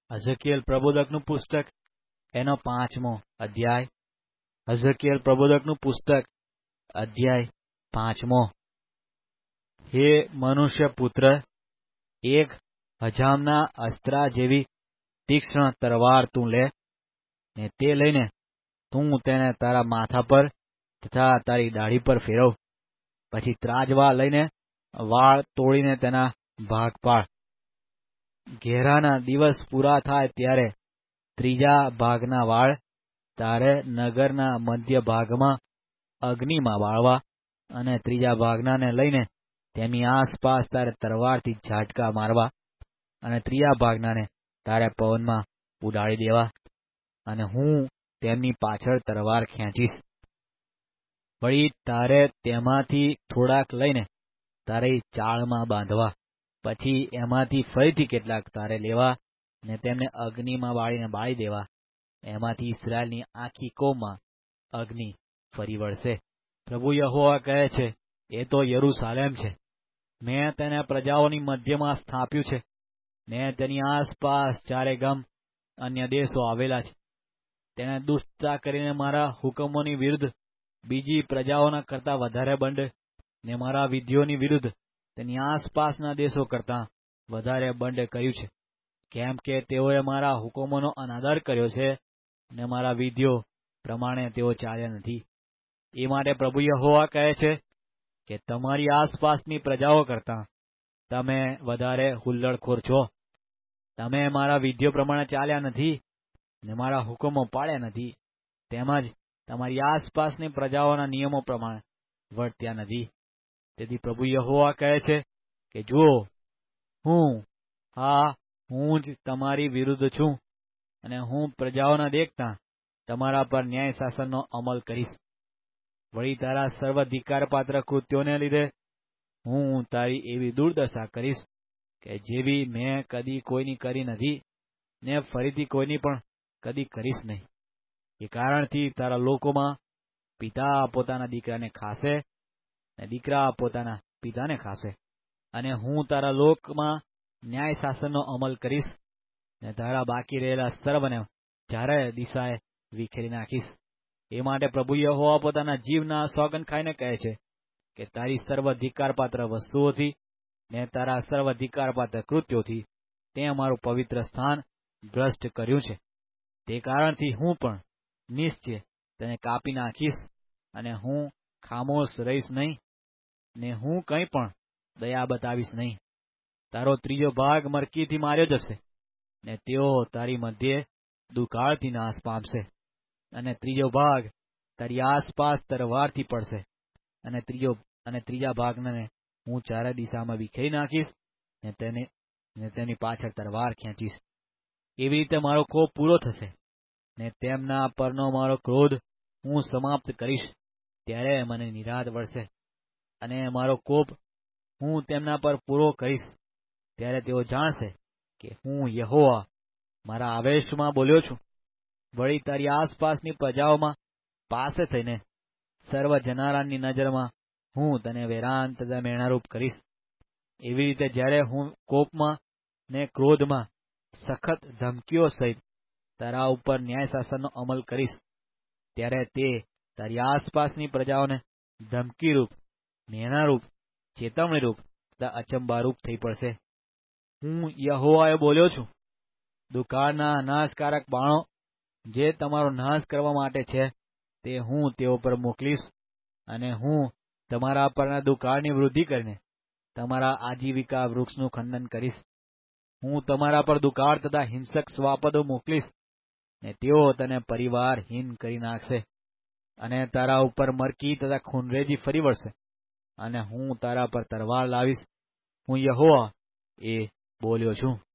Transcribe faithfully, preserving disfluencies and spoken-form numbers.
હઝકીએલ પ્રબોધકનું પુસ્તક એનો પાંચમો અધ્યાય. હઝકીએલ પ્રબોધકનું પુસ્તક અધ્યાય પાંચમો. હે મનુષ્ય પુત્ર, એક હજામના અસ્ત્રા જેવી તીક્ષ્ણ તરવાર તું લે, ને તે લઈને તું તેને તારા માથા પર તથા તારી દાઢી પર ફેરવ. પછી ત્રાજવા લઈને વાળ તોડીને તેના ભાગ પાડ. ઘેરાના દિવસ પૂરા થાય ત્યારે ત્રીજા ભાગના વાળ તારે નગરના મધ્ય ભાગમાં અગ્નિમાં બાળવા, અને ત્રીજા ભાગનાને લઈને તેમની આસપાસ તારે તરવારથી ઝાટકા મારવા, અને ત્રીજા ભાગનાને તારે પવનમાં ઉડાડી દેવા, અને હું તેમની પાછળ તરવાર ખેંચીશ. વળી તારે તેમાંથી થોડાક લઈને તારી ચાળમાં બાંધવા, પછી એમાંથી ફરીથી કેટલાક તારે લેવા ને તેમને અગ્નિમાં બાળીને બાળી દેવા. એમાંથી ઇસ્રાયેલની આખી કોમમાં અગ્નિ ફરી વળશે. પ્રભુ યહોવા કહે છે, એ તો યરૂશાલેમ છે. મેં તેને પ્રજાઓની મધ્યમાં સ્થાપ્યું છે, ને તેની આસપાસ ચારે ગામ અન્ય દેશો આવેલા છે. તેણે દુષ્ટતા કરીને મારા હુકમોની વિરુદ્ધ બીજી પ્રજાઓના કરતા વધારે બંડ, ને મારા વિધિઓની વિરુદ્ધ તેની આસપાસના દેશો કરતા વધારે બંડ કર્યું છે. કેમ કે તેઓએ મારા હુકમોનો અનાદર કર્યો છે, ને મારા વિધિઓ પ્રમાણે તેઓ ચાલ્યા નથી. એ માટે પ્રભુ યહોવા કહે છે કે તમારી આસપાસની પ્રજાઓ કરતા તમે વધારે હુલ્લડખોર છો. તમે મારા વિધિઓ પ્રમાણે ચાલ્યા નથી, ને મારા હુકમો પાળ્યા નથી, તેમજ તમારી આસપાસની પ્રજાઓના નિયમો પ્રમાણે વર્ત્યા નથી. તેથી પ્રભુ યહોવા કહે છે કે જુઓ, હું હા હું જ તમારી વિરુદ્ધ છું, અને હું પ્રજાઓના દેખતા તમારા પર ન્યાય શાસનનો અમલ કરીશ. વળી તારા સર્વાધિકારપાત્ર કૃત્યોને લીધે હું તારી એવી દુર્દશા કરીશ કે જેવી મેં કદી કોઈની કરી નથી, ને ફરીથી કોઈની પણ કદી કરીશ નહીં. એ કારણથી તારા લોકોમાં પિતા પોતાના દીકરાને ખાશે, ને દીકરા પોતાના પિતાને ખાશે. અને હું તારા લોકમાં ન્યાય શાસનનો અમલ કરીશ, ને તારા બાકી રહેલા સર્વને ચારે દિશાએ વિખેરી નાખીશ. એ માટે પ્રભુ યહોવા પોતાના જીવના સોગંદ ખાઈને કહે છે કે તારી સર્વાધિકારપાત્ર વસ્તુઓથી ને તારા સર્વાધિકારપાત્ર કૃત્યોથી તે અમારું પવિત્ર સ્થાન ભ્રષ્ટ કર્યું છે. તે કારણથી હું પણ નિશ્ચય તેને કાપી નાખીશ, અને હું ખામોશ રહીશ નહીં, ને હું કંઈ પણ દયા બતાવીશ નહીં. તારો ત્રીજો ભાગ મરકીથી માર્યો જશે, ને તેઓ તારી મધ્યે દુકાળથી નાશ પામશે. અને ત્રીજો ભાગ તારી આસપાસ તરવારથી પડશે, અને ત્રીજો અને ત્રીજા ભાગને હું ચારે દિશામાં વિખેરી નાખીશ, ને તેને ને તેની પાછળ તરવાર ખેંચીશ. એવી રીતે મારો કોપ પૂરો થશે, ને તેમના પરનો મારો ક્રોધ હું સમાપ્ત કરીશ. ત્યારે મને નિરાત વળશે, અને મારો કોપ હું તેમના પર પૂરો કરીશ. ત્યારે તેઓ જાણશે કે હું યહોવા મારા આવેશમાં બોલ્યો છું. વળી તારી આસપાસની પ્રજાઓમાં પાસે થઈને સર્વ જનારાની નજરમાં હું તને વેરાન તથા મેણારૂપ કરીશ. એવી રીતે જ્યારે હું કોપમાં ને ક્રોધમાં સખત ધમકીઓ સહિત તારા ઉપર ન્યાય શાસનનો અમલ કરીશ, ત્યારે તે તારી આસપાસની પ્રજાઓને ધમકીરૂપ, મેણારૂપ, ચેતવણીરૂપ તથા અચંબારૂપ થઈ પડશે. હું યહોવાએ બોલ્યો છું. દુકાળના નાશકારક બાણો જે તમારો નાશ કરવા માટે છે, તે હું તેઓ પર મોકલીશ, અને હું તમારા પરના દુકાળની વૃદ્ધિ કરીને તમારા આજીવિકા વૃક્ષનું ખંડન કરીશ. હું તમારા પર દુકાળ તથા હિંસક સ્વાપદો મોકલીશ, ને તેઓ તને પરિવારહીન કરી નાખશે, અને તારા ઉપર મરકી તથા ખૂનરેજી ફરી વળશે, અને હું તારા પર તરવાર લાવીશ. હું યહોવા એ બોલ્યો છું.